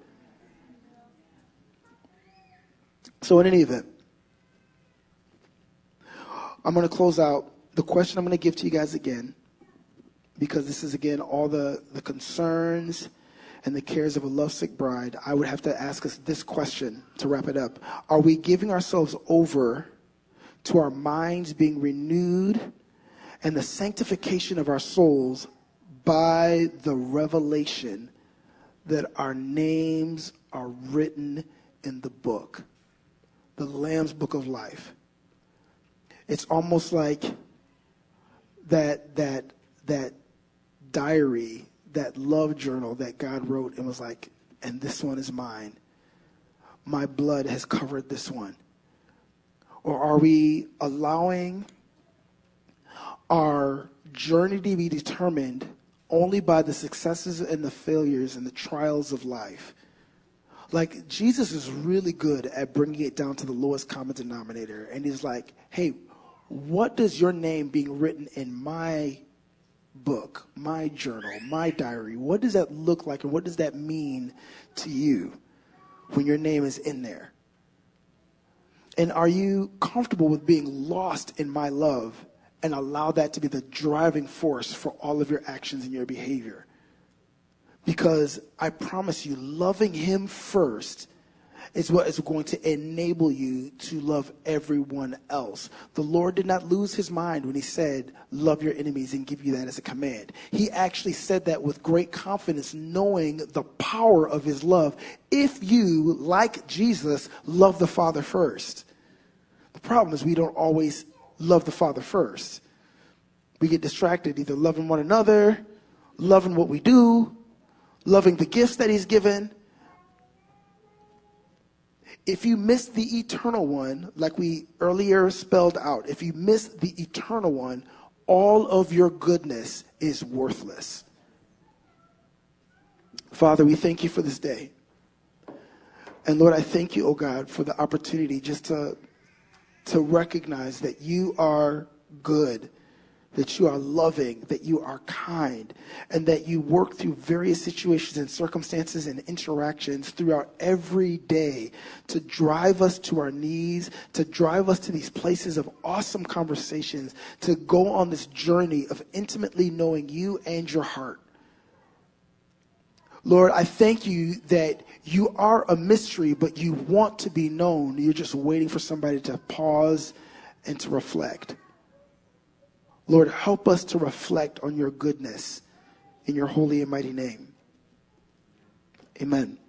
So in any event, I'm going to close out. The question I'm going to give to you guys again, because this is, again, all the, the concerns and the cares of a lovesick bride, I would have to ask us this question to wrap it up. Are we giving ourselves over to our minds being renewed and the sanctification of our souls by the revelation that our names are written in the book, the Lamb's Book of Life? It's almost like that that that diary, that love journal that God wrote and was like, and this one is mine. My blood has covered this one. Or are we allowing our journey to be determined only by the successes and the failures and the trials of life? Like, Jesus is really good at bringing it down to the lowest common denominator. And he's like, hey, what does your name being written in my book, my journal, my diary, what does that look like, and what does that mean to you when your name is in there? And are you comfortable with being lost in my love and allow that to be the driving force for all of your actions and your behavior? Because I promise you, loving him first is what is going to enable you to love everyone else. The Lord did not lose his mind when he said, love your enemies and give you that as a command. He actually said that with great confidence, knowing the power of his love. If you, like Jesus, love the Father first. The problem is we don't always love the Father first. We get distracted either loving one another, loving what we do, loving the gifts that he's given. If you miss the eternal one, like we earlier spelled out, if you miss the eternal one, all of your goodness is worthless. Father, we thank you for this day. And Lord, I thank you, oh God, for the opportunity just to, to recognize that you are good, that you are loving, that you are kind, and that you work through various situations and circumstances and interactions throughout every day to drive us to our knees, to drive us to these places of awesome conversations, to go on this journey of intimately knowing you and your heart. Lord, I thank you that you are a mystery, but you want to be known. You're just waiting for somebody to pause and to reflect. Lord, help us to reflect on your goodness in your holy and mighty name. Amen.